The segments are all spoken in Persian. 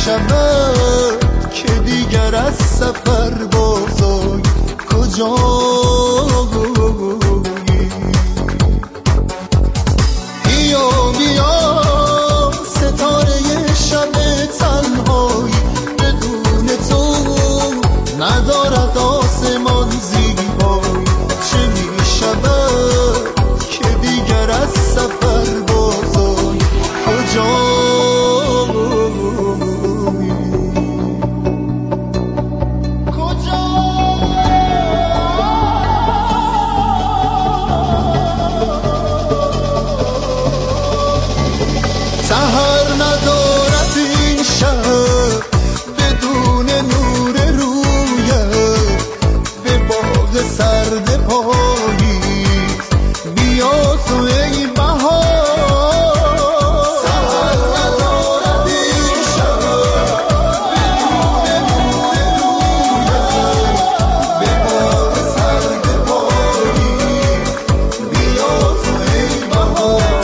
شود که دیگر از سفر بازای کجایی؟ بیا بیا ستاره شب تنهایی، بدون تو ندارد آسمان زیبایی. چه می شود که دیگر از سفر بازای کجایی؟ سحر ندارد این شهر بدون نور رویت، به باغ سرد پاییز بیا تو ای بهار. سحر ندارد این شهر بدون نور رویت، به باغ سرد پاییز بیا تو ای بهار.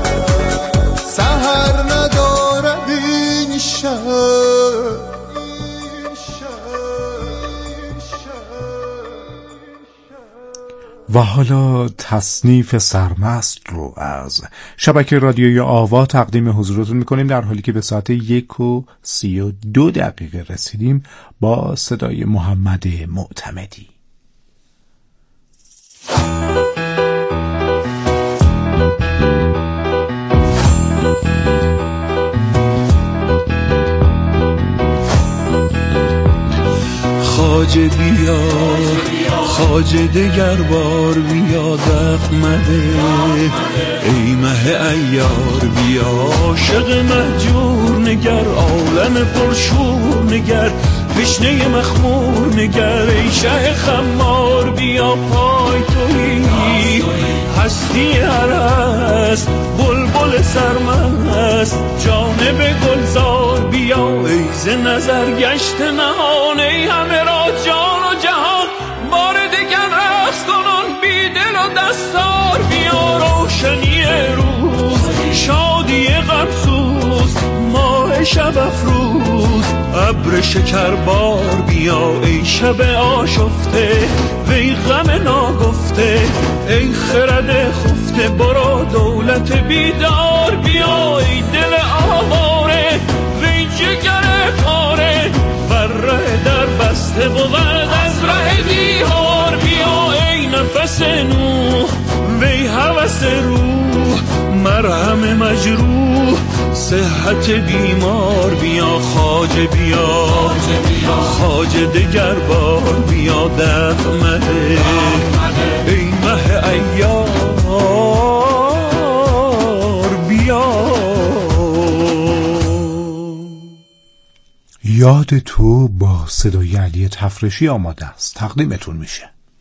سحر ندارد این شهر. و حالا تصنیف سرمست رو از شبکه رادیوی آوا تقدیم حضورتون میکنیم، در حالی که به ساعت 1:32 رسیدیم با صدای محمد معتمدی. خواجه بیا خواجه دگر بار بیا دف مده، ای مه ایار بیا عاشق مهجور نگر، عالم پرشور نگر، تشنه مخمور نگر، ای شه خمار بیا پای تویی هستی هرست، بلبل سرمست جانب گلزار بیا، ای ز نظر گشت نهان، ای همه را جان و جهان، بار دگر رقص کنان بی دل و دستار بیا، روشنی روز شادی غمسوز ماه شب افروز ابر شکربار بیا، ای شب آشفته وی غم ناگفته، ای خرد خفته برو دولت بیدار بیا، ای دل آواره وی جگر پاره بر ره در بسته بود از ره دیوار بیا، ای نفس نوح وی هوس روح مرهم مجروح صحت بیمار بیا، خواجه بیا خواجه دگر بار بیا دف مده، ای مه ایار بیا. یاد تو با صدای علی تفرشی آماده است، تقدیمتون میشه.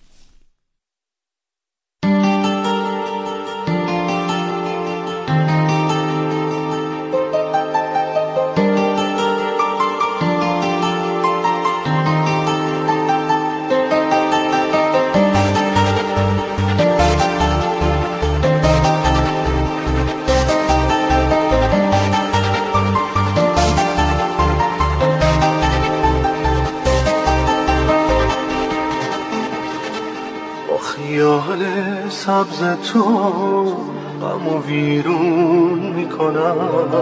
سبز تو غم و ویرون میکنم،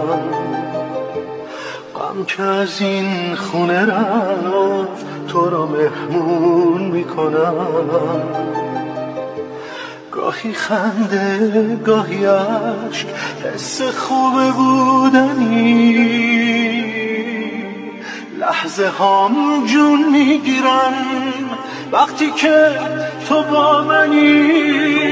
غم که از این خونه رفت تو را مهمون میکنم، گاهی خنده گاهی عشق حس خوب بودنی، لحظه هام جون میگیرن وقتی که تو با منی،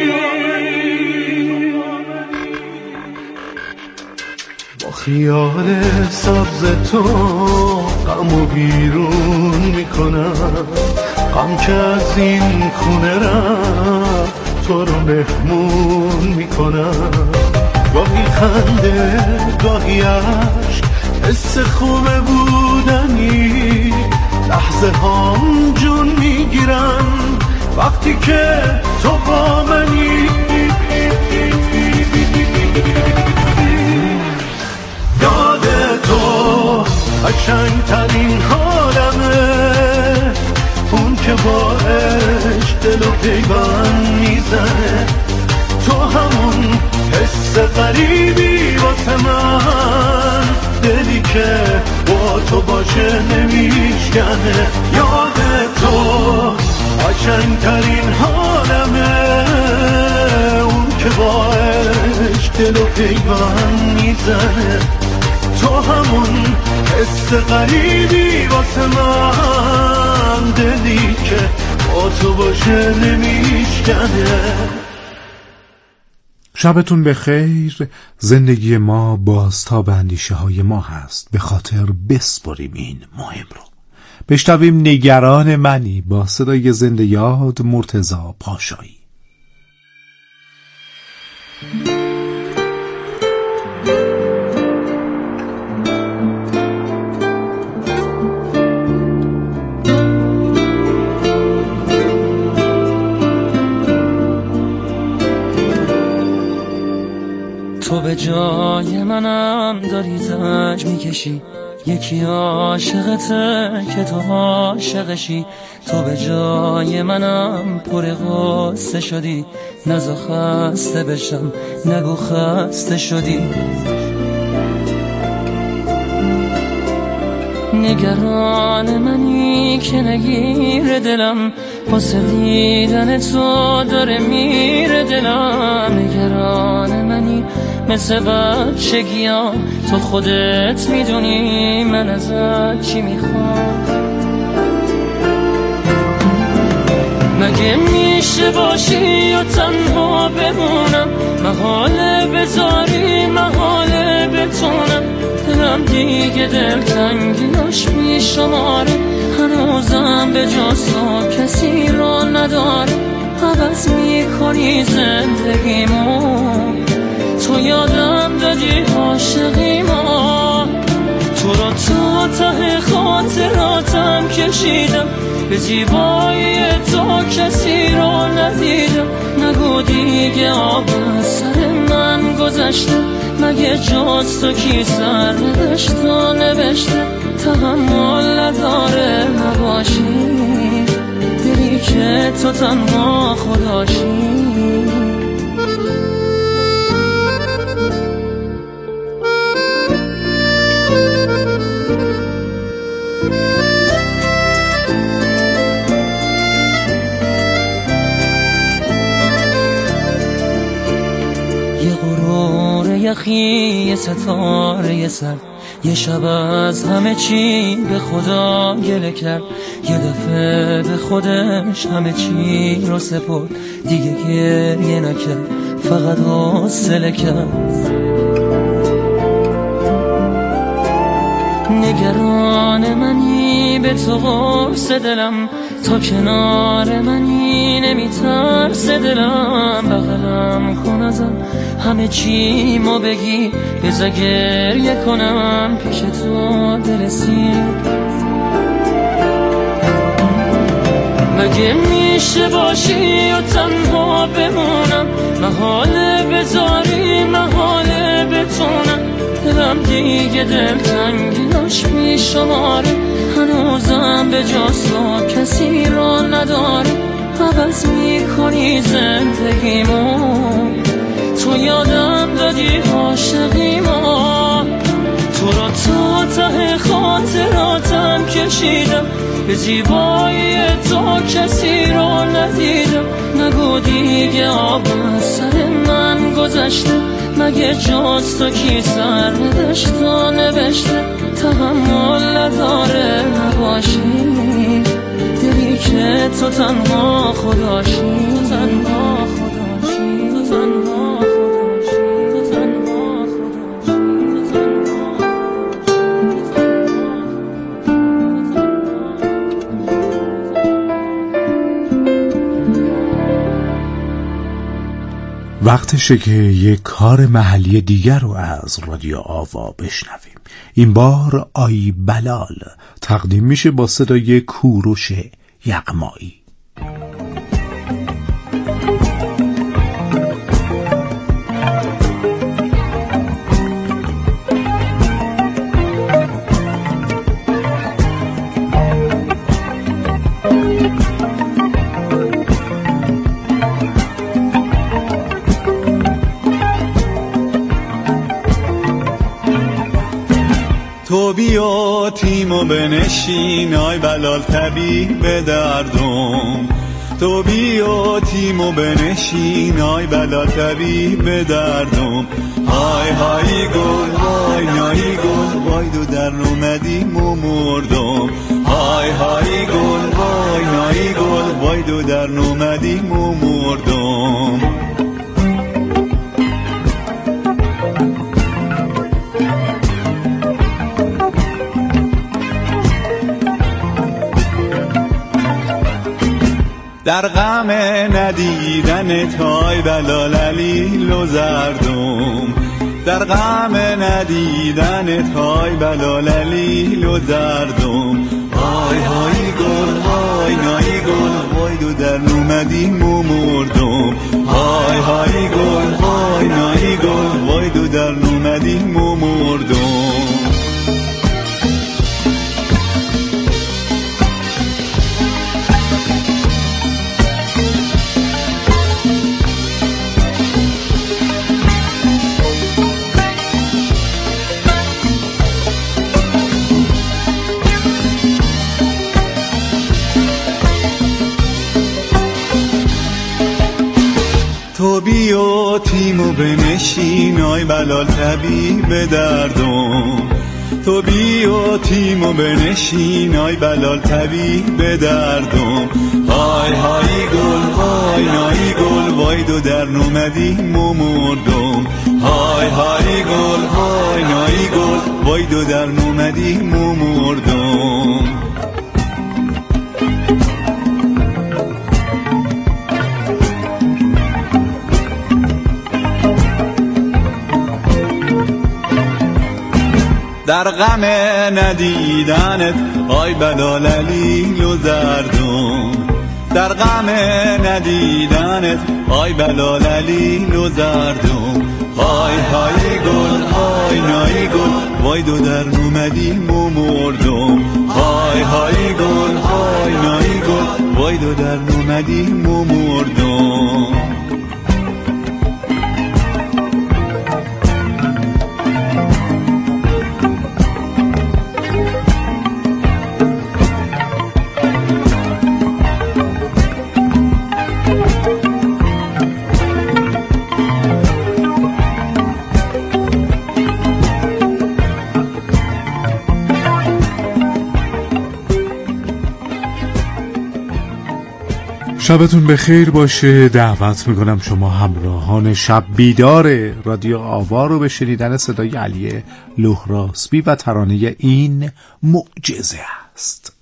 با خیال سبز تو غم و بیرون میکنم، غم که از این خونه رفت تو رو مهمون میکنم، گاهی خنده گاهی عشق حس خوب بودنی، لحظه هام جون میگیرن وقتی که تو با منی، یاد تو قشنگترین حالمه، اون که با عشق دل و پیوند میزنه. تو همون حس غریبی واسه من، دلی که با تو باشه نمیشکنه. یاد تو قشنگترین حالمه، اون که با عشق دل و پیوند میزنه. تو همون حس غریبی واسه من، دلی که با تو باشه نمیشکنه. شبتون بخیر. زندگی ما بازتاب اندیشه های ما هست، به خاطر بسپریم این مهم رو. بشنویم نگران منی با صدای زنده یاد مرتضی پاشایی. تو به جای منم داری زنج میکشی، یکی عاشقته که تو عاشقشی. تو به جای منم پر غصه شدی، نزا خسته بشم نگو خسته شدی. نگران منی که نگیر دلم، واسه دیدن تو داره میره دلم. نگران منی مثل بچگیام، تو خودت میدونی من ازت چی میخوام. مگه میشه باشی و تنها بمونم، محاله بذاری محاله بتونم. دلم دیگه دلتنگیاش میشماره، هنوزم به جز تو کسی را نداره. عوض میکنی زندگیمو، تو یادم دادی عاشقیمو. تو رو تا ته خاطراتم کشیدم، به زیبایی تو کسی را ندیدم. نگو دیگه آب از سر من گذشته، مگه جز تو کی سر نداشت و نوشته. تحمل نداره نباشی، دلی که تو تنها خداشی. یه غرور یخی، یه ستاره سر، یه شب از همه چی به خدا گله کرد. یه دفعه به خودش همه چی رو سپرد، دیگه گریه نکرد فقط حوصله کرد. نگران منی به تو قرص دلم، تا کنار منی نمیترس دلم. بغلم کن ازم همه چی ما بگی، بذار گریه کنم پیش تو دل سیر. مگه میشه باشی و تنها بمونم، محاله بذاری محاله بتونم. دلم دیگه دلتنگیاش میشماره، هنوزم به جز تو کسی را نداره. عوض میکنی زندگیمو، تو یادم دادی عاشقیمو. تو رو تا ته خاطراتم کشیدم، به زیبایی تو کسی را ندیدم. نگو دیگه آب از سر من گذشته، مگه جز تو کی سر نداشت و نوشته. تحمل نداره نباشی، دلی که تو تنها خداشی. تو تنها خداشی، تو تنها خداشی، تو تنها خداشی، تو وقتشه که یک کار محلی دیگر رو از رادیو آوا بشنویم. این بار آی بلال تقدیم میشه با صدای کوروش یغمایی. تیمو بنشین آی بلال طبیب دردم تو بیا تیمو بنشین آی بلال طبیب دردم های های گل وای نایی گل وای دو در اومدیم و مردم های های گل وای نایی گل وای دو در اومدیم و مردم در غم ندیدن تای بلال علیل و زردم در غم ندیدن تای بلال علیل و زردم های های گل وای نایی گل وای دو در اومدیم و مردم های های گل وای نایی گل وای دو در اومدیم و مردم تو بیا تیمو بنشین آی بلال طبیب دردم تو بیا تیمو بنشین آی بلال طبیب دردم های های گل وای نایی گل وای دو در اومدیم و مردم های های گل وای نایی گل وای دو در اومدیم و مردم در غم ندیدنت آی بلال علیل و زردم در غم ندیدنت آی بلال علیل و زردم های های گل های نایی گل وای دو در اومدیم و مردم های های گل های نایی گل وای دو در اومدیم و مردم شبتون بخیر باشه. دعوت میکنم شما همراهان شب بیدار رادیو آوا رو به شنیدن صدای علی لهراسبی و ترانه این معجزه است.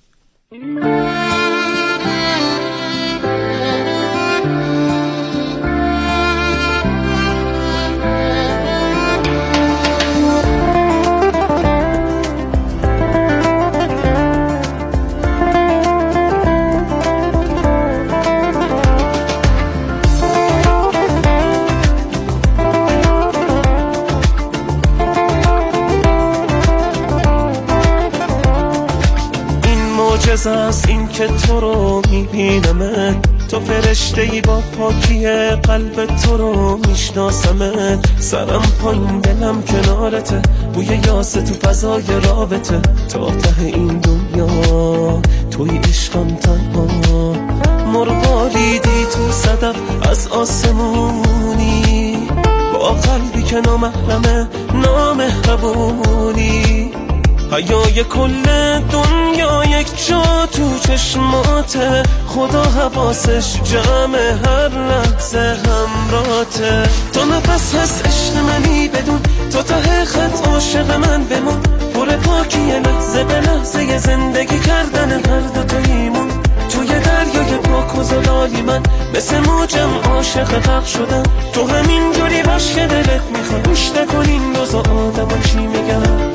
است این که تو رو میبینمت تو فرشته‌ای با پاکی قلب تو رو میشناسمت سرم پایین دلم کنارته بوی یاسه تو فضای رابطه تا ته این دنیا توی عشقم تنها مرغالیدی تو صدف از آسمونی با قلبی که نامحرمه نامهربونی حیای کل دنیا یک جا تو چشماته خدا حواسش جمع هر لحظه همراته تو نفس هست عشق منی بدون تو ته خط عاشق من بمون پر پاکی لحظه به لحظه زندگی کردن هر دو تاییمون توی دریای پاک و زلالی من مثل موجم عاشق غرق شدم تو همین جوری باش که دلت میخواد گوش نکنین روز آدم چی میگن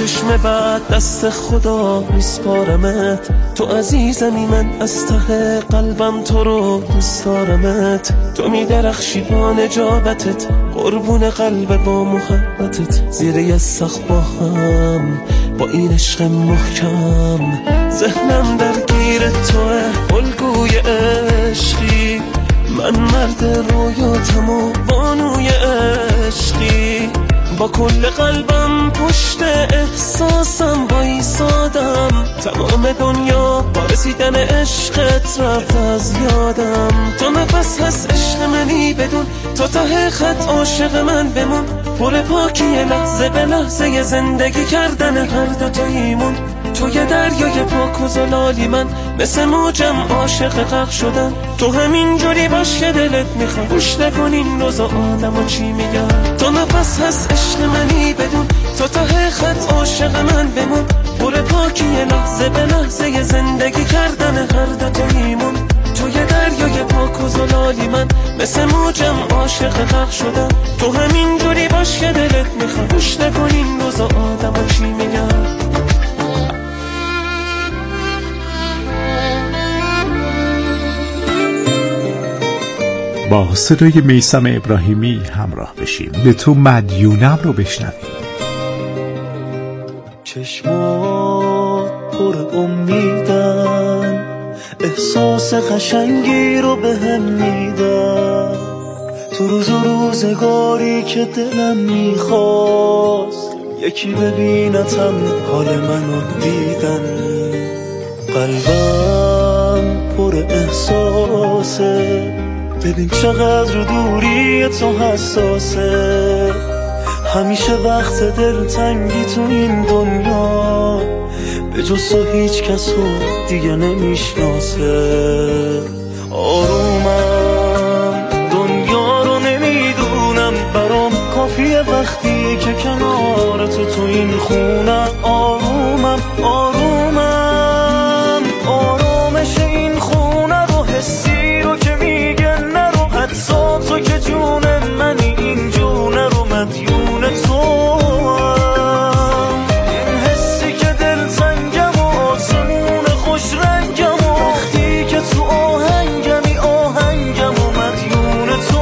چشم بعد دست خدا میسپارمت. تو عزیزمی، من از ته قلبم تو رو دوست دارمت. تو میدرخشی با نجابتت، قربون قلب با محبتت. زیر یه سقف با هم با این عشق محکم، ذهنم درگیر توه الگوی عشقی. من مرد رویاتم و بانوی عشقی، با کل قلبم پشت احساسم بایستادم. تمام دنیا با رسیدن عشقت رفت از یادم. تا نفس هست عشق منی بدون، تا ته خط عاشق من بمون. پر پاکی لحظه به لحظه زندگی کردن هر دوتاییمون. تو یه دریای پاک و زلالی، من مثل موجم عاشق غرق شدم. تو همین جوری باش که دلت میخواد، گوش نکن این روزا آدمو چی میگن. تا نفس هست عشق منی بدون، تا ته خط عاشق من بمون. پر پاکی لحظه به لحظه زندگی کردن هر دوتاییمون. تو یه دریای پاک و زلالی، من مثل موجم عاشق غرق شدم. تو همین جوری باش که دلت میخواد، گوش نکن این روزا آدمو چی میگن. با صدای میثم ابراهیمی همراه بشیم. به تو مدیونم رو بشنویم. چشمات پر امیدن، احساس قشنگی رو به هم میدن. تو روز و روزگاری که دلم میخواست یکی ببینتم حال منو دیدن. قلبم پر احساسه، ببین چقدر دوری تو حساسه. همیشه وقت دلتنگی تو این دنیا، به جز تو هیچ کس رو دیگه نمیشناسه. آرومم دنیا رو نمیدونم، برام کافیه وقتی که کنار تو این خونم. آرومم آرومم آرامش این خونه رو، حسی رو که میگه نرو. حتی تو که جون منی، این جونه رو مدیون تو. این حسی که دلتنگم و آسمون خوش رنگم و وقتی که تو آهنگمی، آهنگم و مدیون تو.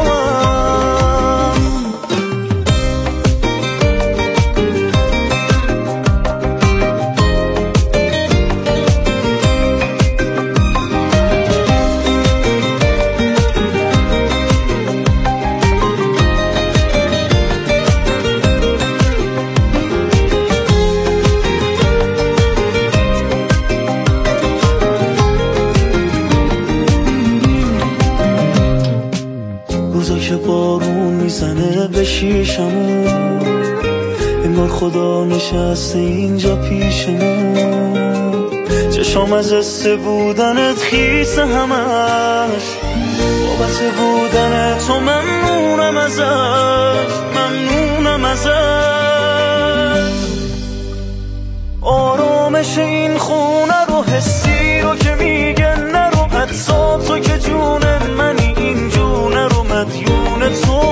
روزا که بارون میزنه به شیشمون، انگار خدا نشسته اینجا پیشمون. چشام از حس بودنت خیسه همش، بابت بودن تو ممنونم ازش، ممنونم ازش. آرامش این خونه رو، حسی رو که میگه نرو. حتی تو که جون منی، این جونه رو مدیون تو.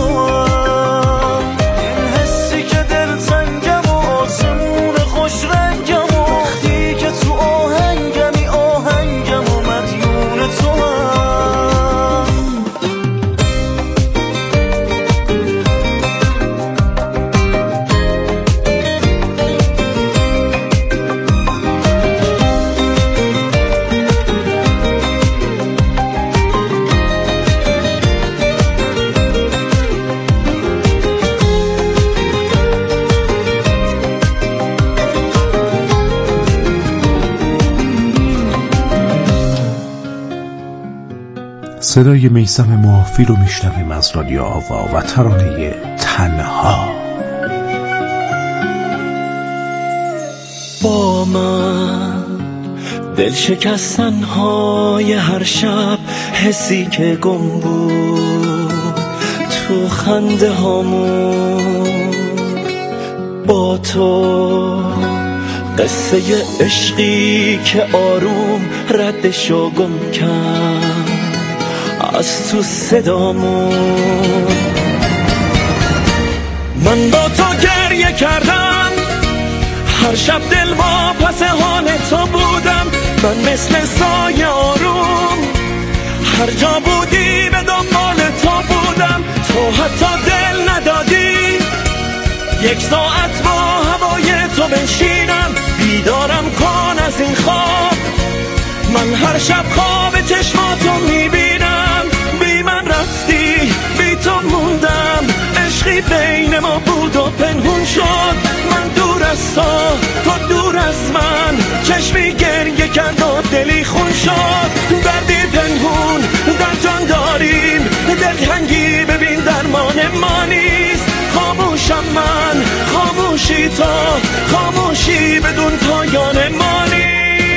این حسی که دلتنگم و آسمون خوش رنگم و وقتی که تو آهنگمی، آهنگم و مدیون تو. صدای میثم معافی رو میشنویم از رادیو آوا و ترانه تنها. با من دل شکستن‌های هر شب، حسی که گم بود تو خنده هامون. با تو قصه عشقی که آروم ردشو گم کرد از تو صدامون. من با تو گریه کردم، هر شب دل واپس حال تو بودم، من مثل سایه آروم هر جا بودی به دنبال تو بودم. تو حتی دل ندادی یک ساعت با هوای تو بنشینم، بیدارم کن از این خواب. من هر شب خواب چشماتو میبینم، بی من رفتی بی تو موندم، عشقی بین ما بود و پنهون شد. من دور از تو دور از من، چشمی گریه کرد و دلی خون شد. دردی پنهون در جان داریم، دلتنگی ببین درمان ما نیست. خاموشم من، خاموشی تو، خاموشی بدون پایان ما نیست.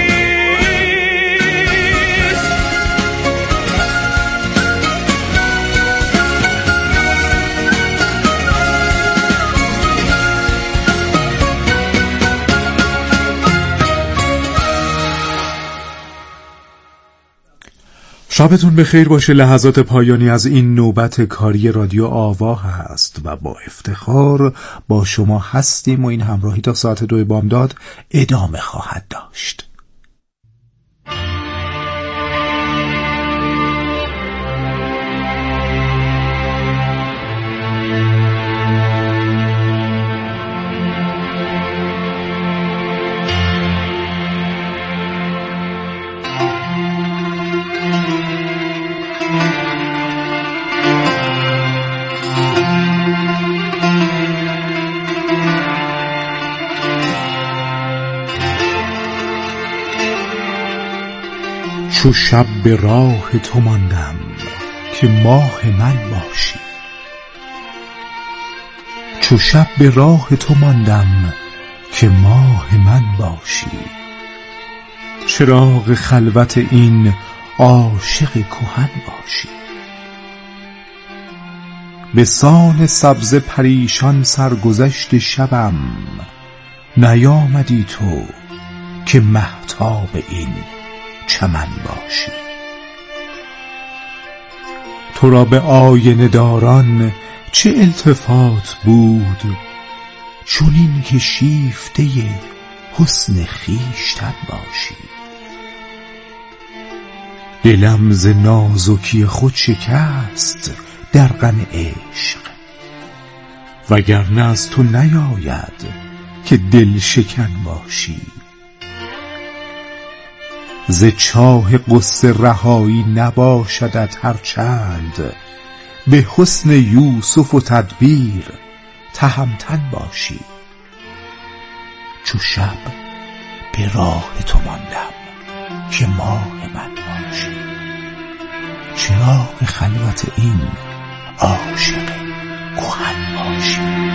شبتون بخیر باشه. لحظات پایانی از این نوبت کاری رادیو آوا هست و با افتخار با شما هستیم و این همراهی تا ساعت 2 بامداد ادامه خواهد داشت. چو شب به راه تو ماندم که ماه من باشی. چو شب به راه تو ماندم که ماه من باشی. چراغ خلوت این عاشق کهن باشی. به سان سبز پریشان سرگذشت شبم، نیامدی تو که مهتاب این چمن باشی. تو را به آینه داران چه التفات بود، چونین که شیفته حسن خویشتن باشی. دلم ز نازکی خود شکست در غم عشق، وگرنه از تو نیاید که دل شکن باشی. ز چاه غصه رهایی نباشدت هر چند، به حسن یوسف و تدبیر تهمتن باشی. چو شب به راه تو ماندم که ماه من باشی. چراغ خلوت این عاشق کهن باشی.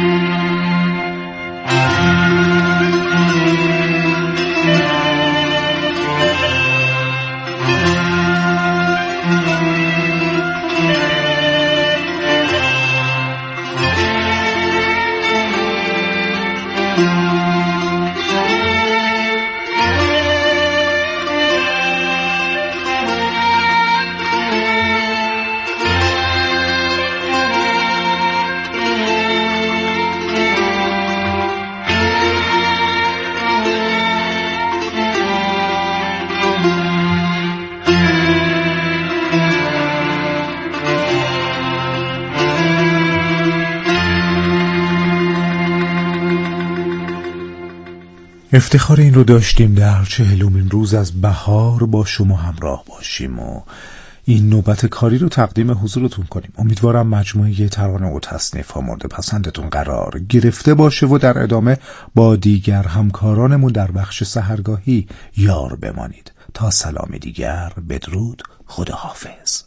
افتخار این رو داشتیم در 40مین روز از بهار با شما همراه باشیم و این نوبت کاری رو تقدیم حضورتون کنیم. امیدوارم مجموعه ترانه و تصنیف ها مورد پسندتون قرار گرفته باشه و در ادامه با دیگر همکارانمون در بخش سحرگاهی یار بمانید. تا سلام دیگر، بدرود، خداحافظ.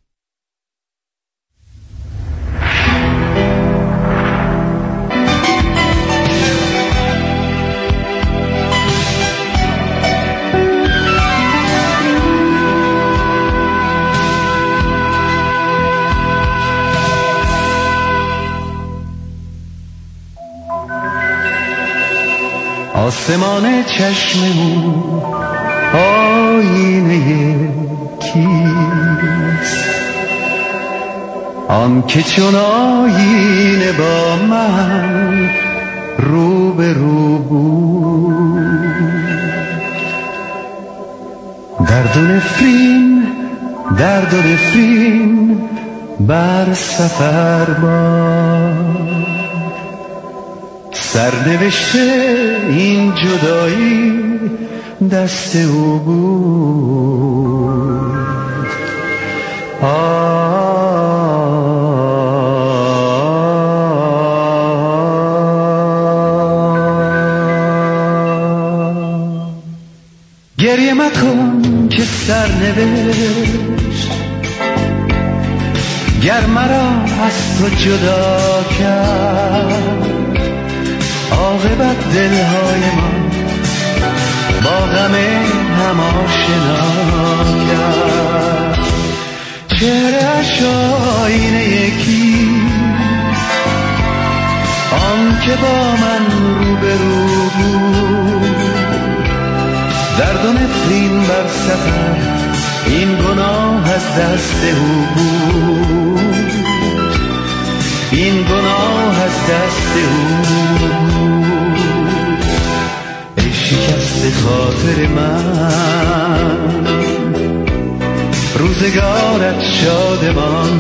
آسمان چشم او آینه کیست؟ آن که چون آینه با من رو به رو بود. درد و نفرین بر سفر باد، سرنوشته این جدایی دست او بود. گریه مکن که سرنوشت گر مرا از تو جدا کرد، عاقبت دلهای ما با غم هم آشنا کرد. چهره‌اش آینه یکیست، آن که با من روبرو بود. درد و نفرین بر سفر این گناه از دست او بود، این گناه از دست او بود. ای شکست خاطر من، روزگارت شادمان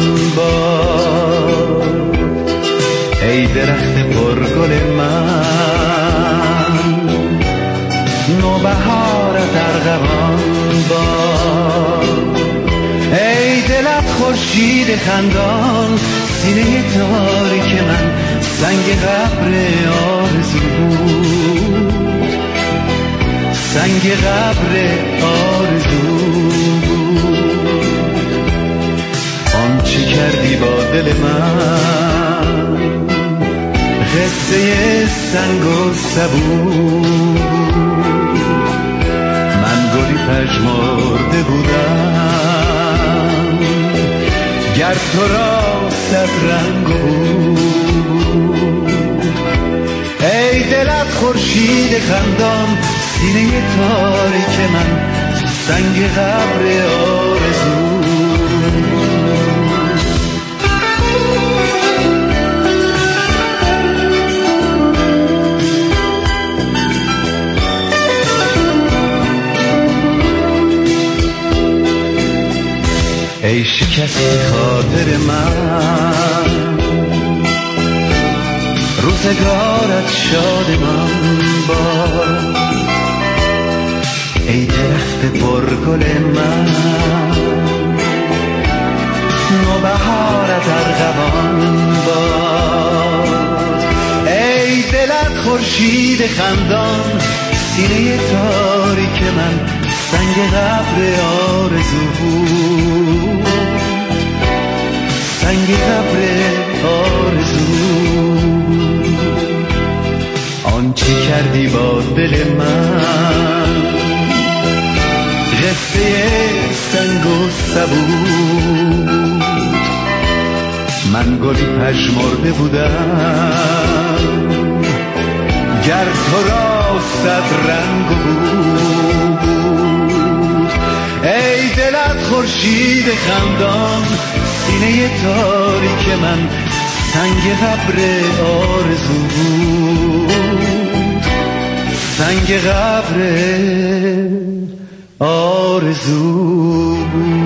باد. ای درخت پرگل من، نوبهارت ارغوان باد. ای دلت خورشید خندان، سینه تاریک من سنگ قبر آرزو بود، سنگ قبر آرزو بود. آنچه کردی با دل من قصه سنگ و سبو. من گلی پژمرده بودم گر تو را صد رنگ بود. ای دلت خورشید خندان، سینه تاریک من سنگ قبر آرزو. ای شکست خاطر من، روزگارت شادمان باد. ای درخت پرگل من، نوبهارت ارغوان باد. ای دلت خورشید خندان، سینه تاریک من سنگ قبر آرزو بود، سنگ قبر آرزو. آنچه کردی با دل من قصه سنگ و سبو. من گلی پژمرده بودم گر تو را صد رنگ بود. ای دلت خورشید خندان، سینه تاریک من سنگ قبر آرزو بود، سنگ قبر آرزو بود.